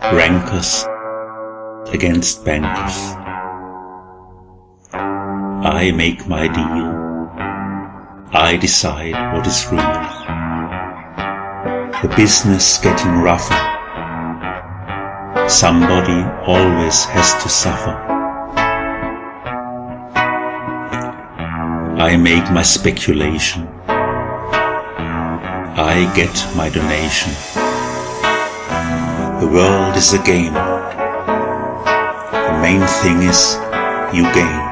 rankers against bankers. I make my deal. I decide what is real. The business getting rougher. Somebody always has to suffer. I make my speculation. I get my donation. The world is a game. The main thing is you gain.